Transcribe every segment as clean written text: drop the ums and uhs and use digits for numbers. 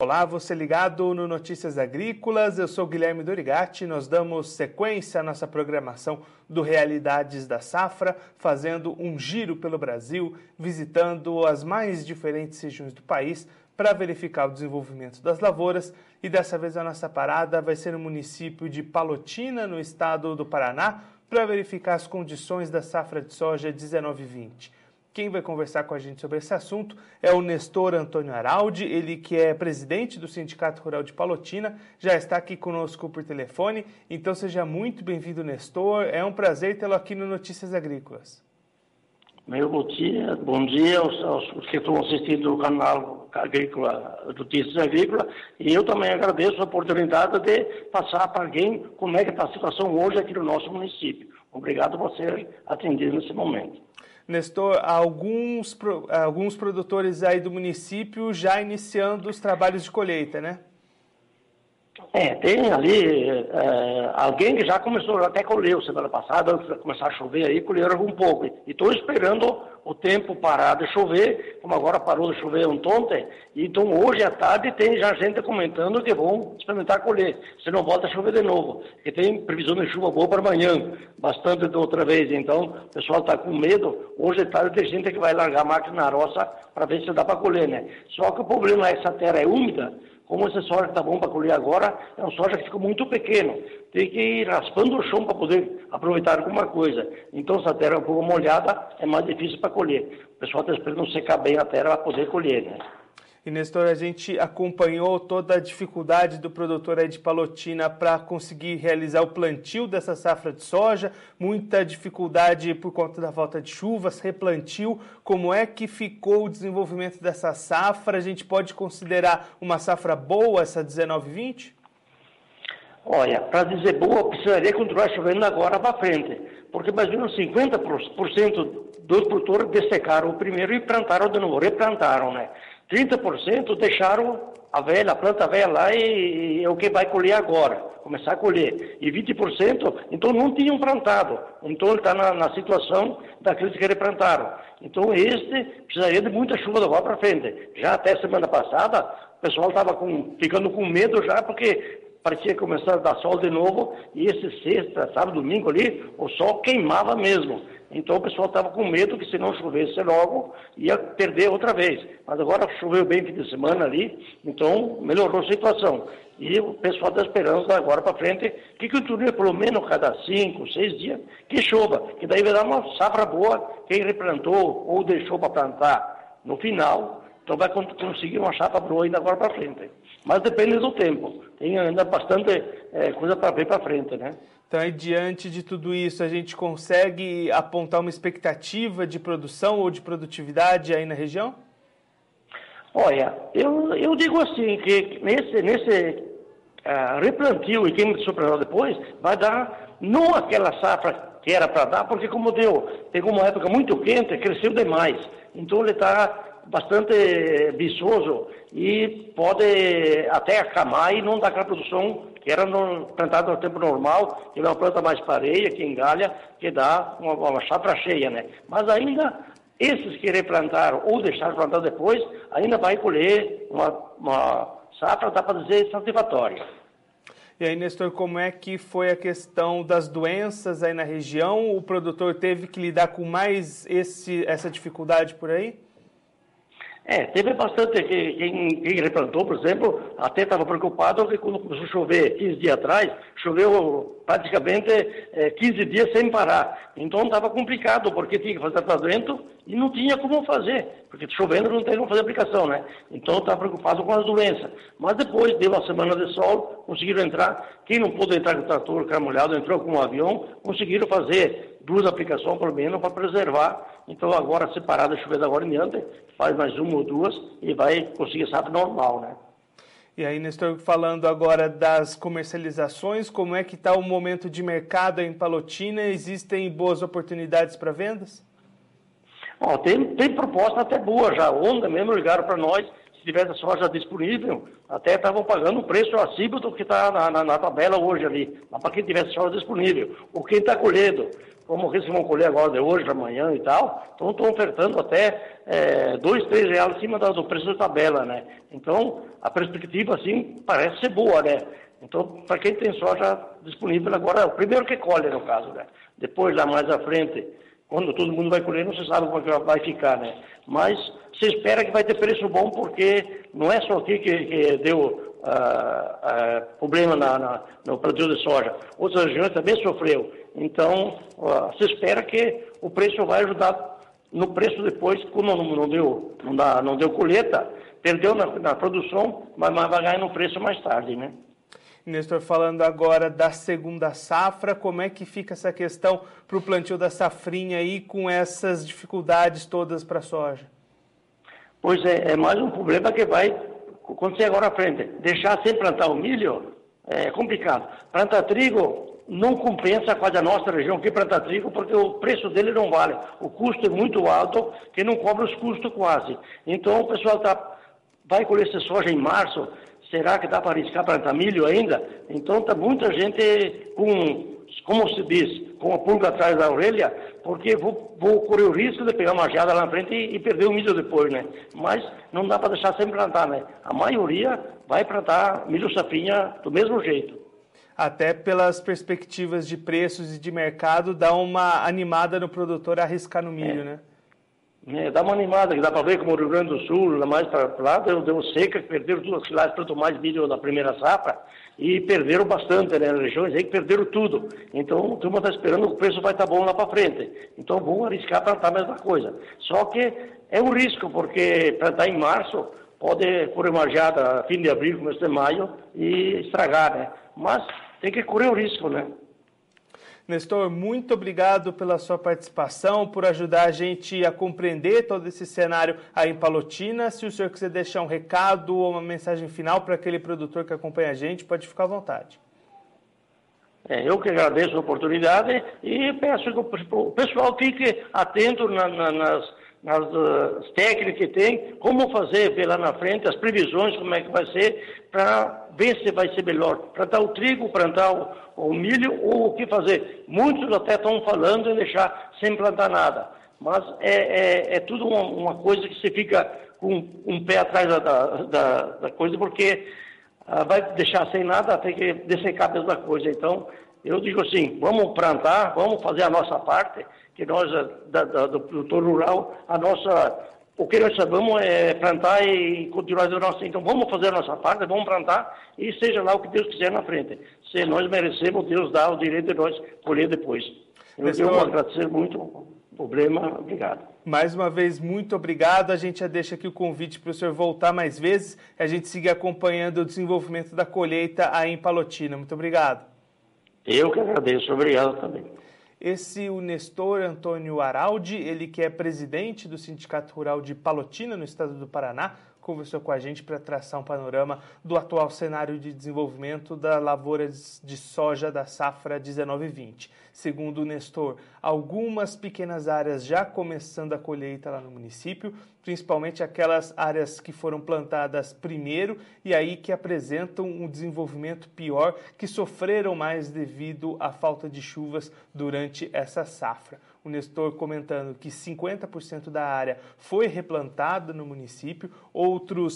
Olá, você ligado no Notícias Agrícolas, eu sou Guilherme Dorigatti, nós damos sequência à nossa programação do Realidades da Safra, fazendo um giro pelo Brasil, visitando as mais diferentes regiões do país para verificar o desenvolvimento das lavouras, e dessa vez a nossa parada vai ser no município de Palotina, no estado do Paraná, para verificar as condições da safra de soja 19/20. Quem vai conversar com a gente sobre esse assunto é o Nestor Antônio Araldi, ele que é presidente do Sindicato Rural de Palotina, já está aqui conosco por telefone, então seja muito bem-vindo, Nestor, é um prazer tê-lo aqui no Notícias Agrícolas. Meu bom dia aos que estão assistindo o canal Agrícola, Notícias Agrícolas, e eu também agradeço a oportunidade de passar para alguém como é que está a situação hoje aqui no nosso município. Obrigado por ser atendido nesse momento. Nestor, alguns produtores aí do município já iniciando os trabalhos de colheita, né? Tem ali alguém que já começou, até colheu semana passada, antes de começar a chover aí, colheram um pouco. E estou esperando o tempo parar de chover, como agora parou de chover ontem, então hoje à tarde tem já gente comentando que vão experimentar colher, se não volta a chover de novo, porque tem previsão de chuva boa para amanhã, bastante de outra vez, então o pessoal está com medo, hoje à tarde tem gente que vai largar a máquina na roça para ver se dá para colher, né? Só que o problema é que essa terra é úmida. Como esse soja que está bom para colher agora, é um soja que ficou muito pequeno. Tem que ir raspando o chão para poder aproveitar alguma coisa. Então, se a terra é um pouco molhada, é mais difícil para colher. O pessoal está esperando secar bem a terra para poder colher, né? E, Nestor, a gente acompanhou toda a dificuldade do produtor aí de Palotina para conseguir realizar o plantio dessa safra de soja, muita dificuldade por conta da falta de chuvas, replantio. Como é que ficou o desenvolvimento dessa safra? A gente pode considerar uma safra boa essa 19/20? Olha, para dizer boa, precisaria continuar chovendo agora para frente, porque mais ou menos 50% dos produtores dessecaram o primeiro e plantaram de novo, replantaram, né? 30% deixaram a planta velha lá e é o que vai colher agora, começar a colher. E 20%, então não tinham plantado. Então ele está na situação daqueles que replantaram. Então este precisaria de muita chuva da agora para frente. Já até semana passada, o pessoal estava ficando com medo já, porque parecia começar a dar sol de novo, e esse sexta, sábado, domingo ali, o sol queimava mesmo. Então o pessoal estava com medo que se não chovesse logo, ia perder outra vez. Mas agora choveu bem fim de semana ali, então melhorou a situação. E o pessoal está esperando agora para frente que continue pelo menos cada 5, 6 dias que chova, que daí vai dar uma safra boa, quem replantou ou deixou para plantar no final, então vai conseguir uma safra boa ainda agora para frente. Mas depende do tempo. Tem ainda bastante coisa para ver para frente, né? Então, aí, diante de tudo isso, a gente consegue apontar uma expectativa de produção ou de produtividade aí na região? Olha, eu digo assim, que nesse replantio e quem superou depois, vai dar não aquela safra que era para dar, porque como pegou uma época muito quente, cresceu demais. Então ele está bastante viçoso e pode até acamar e não dar aquela produção que era plantada no tempo normal, que é uma planta mais pareia, que engalha, que dá uma safra cheia, né? Mas ainda, esses que replantaram ou deixaram plantar depois, ainda vai colher uma safra, dá para dizer, satisfatória. E aí, Nestor, como é que foi a questão das doenças aí na região? O produtor teve que lidar com mais essa dificuldade por aí? Teve bastante, quem replantou, por exemplo, até estava preocupado que quando começou a chover 15 dias atrás, choveu praticamente 15 dias sem parar. Então estava complicado, porque tinha que fazer tratamento e não tinha como fazer, porque chovendo não tem como fazer aplicação, né? Então estava preocupado com as doenças. Mas depois deu uma semana de sol, conseguiram entrar, quem não pôde entrar com o trator, que era molhado, entrou com um avião, conseguiram fazer 2 aplicações pelo menos para preservar. Então agora, separado a chover da agora em diante, faz mais 1 ou 2 e vai conseguir safra normal, né? E aí, Nestor, falando agora das comercializações, como é que está o momento de mercado em Palotina? Existem boas oportunidades para vendas? Tem proposta até boa já. Ontem mesmo ligaram para nós, se tivesse soja disponível, até estavam pagando um preço acima do que está na tabela hoje ali, mas para quem tivesse soja disponível. Ou quem está colhendo, como eles vão colher agora de hoje, amanhã e tal, então estão ofertando até R$ 2, R$ 3 acima do preço da tabela, né? Então, a perspectiva, assim, parece ser boa, né? Então, para quem tem soja disponível agora, é o primeiro que colhe, no caso, né? Depois, lá mais à frente, quando todo mundo vai colher, não se sabe como é que vai ficar, né? Mas se espera que vai ter preço bom, porque não é só aqui que deu problema no plantio de soja. Outras regiões também sofreu. Então, se espera que o preço vai ajudar no preço depois, como não deu colheita, perdeu na produção, mas vai ganhar no preço mais tarde, né? Nestor, falando agora da segunda safra, como é que fica essa questão para o plantio da safrinha aí com essas dificuldades todas para a soja? Pois é mais um problema que vai acontecer agora à frente. Deixar sem plantar o milho é complicado. Plantar trigo não compensa quase a nossa região que plantar trigo, porque o preço dele não vale. O custo é muito alto, que não cobre os custos quase. Então o pessoal vai colher essa soja em março. Será que dá para arriscar plantar milho ainda? Então está muita gente como se diz, com a pulga atrás da orelha, porque vou correr o risco de pegar uma geada lá na frente e perder o milho depois, né? Mas não dá para deixar sem plantar, né? A maioria vai plantar milho safrinha do mesmo jeito. Até pelas perspectivas de preços e de mercado, dá uma animada no produtor a arriscar no milho, né? Dá uma animada, que dá para ver como o Rio Grande do Sul, lá mais para lá, deu seca, que perderam duas cidades para tomar mais milho na primeira safra, e perderam bastante, né? Regiões aí que perderam tudo. Então, a turma está esperando que o preço vai estar bom lá para frente. Então, vão arriscar plantar a mesma coisa. Só que é um risco, porque plantar em março pode correr uma geada fim de abril, começo de maio, e estragar, né? Mas tem que correr o risco, né? Nestor, muito obrigado pela sua participação, por ajudar a gente a compreender todo esse cenário aí em Palotina. Se o senhor quiser deixar um recado ou uma mensagem final para aquele produtor que acompanha a gente, pode ficar à vontade. Eu que agradeço a oportunidade e peço que o pessoal fique atento nas técnicas que tem, como fazer ver lá na frente, as previsões, como é que vai ser, para ver se vai ser melhor plantar o trigo, plantar o milho ou o que fazer. Muitos até estão falando em deixar sem plantar nada, mas é tudo uma coisa que você fica com um pé atrás da coisa, porque vai deixar sem nada até que dessecar a mesma coisa. Então, eu digo assim, vamos plantar, vamos fazer a nossa parte, que nós, do produtor rural, o que nós sabemos é plantar e continuar do nosso. Então, vamos fazer a nossa parte, vamos plantar e seja lá o que Deus quiser na frente. Se nós merecemos, Deus dá o direito de nós colher depois. Eu quero agradecer muito o problema. Obrigado. Mais uma vez, muito obrigado. A gente já deixa aqui o convite para o senhor voltar mais vezes e a gente seguir acompanhando o desenvolvimento da colheita aí em Palotina. Muito obrigado. Eu que agradeço. Obrigado também. Esse o Nestor Antônio Araldi, ele que é presidente do Sindicato Rural de Palotina, no estado do Paraná, conversou com a gente para traçar um panorama do atual cenário de desenvolvimento da lavoura de soja da safra 19/20. Segundo o Nestor, algumas pequenas áreas já começando a colheita lá no município, principalmente aquelas áreas que foram plantadas primeiro e aí que apresentam um desenvolvimento pior, que sofreram mais devido à falta de chuvas durante essa safra. O Nestor comentando que 50% da área foi replantada no município, outros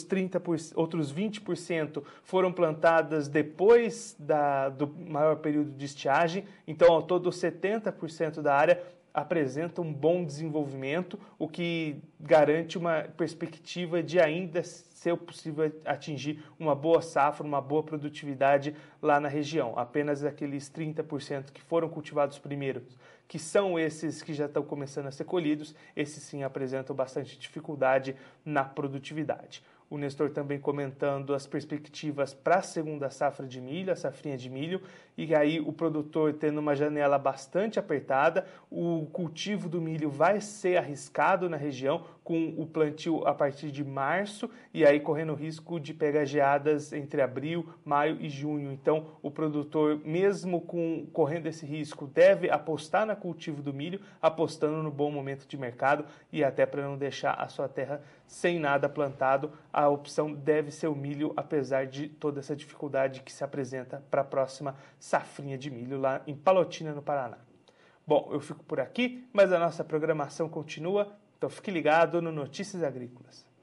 20% foram plantadas depois do maior período de estiagem, então ao todo 70% da área apresenta um bom desenvolvimento, o que garante uma perspectiva de ainda ser possível atingir uma boa safra, uma boa produtividade lá na região. Apenas aqueles 30% que foram cultivados primeiro, que são esses que já estão começando a ser colhidos, esses sim apresentam bastante dificuldade na produtividade. O Nestor também comentando as perspectivas para a segunda safra de milho, a safrinha de milho, e aí o produtor tendo uma janela bastante apertada, o cultivo do milho vai ser arriscado na região com o plantio a partir de março e aí correndo o risco de pegar geadas entre abril, maio e junho. Então o produtor, mesmo correndo esse risco, deve apostar no cultivo do milho, apostando no bom momento de mercado e até para não deixar a sua terra sem nada plantado, a opção deve ser o milho, apesar de toda essa dificuldade que se apresenta para a próxima safrinha de milho lá em Palotina, no Paraná. Bom, eu fico por aqui, mas a nossa programação continua, então fique ligado no Notícias Agrícolas.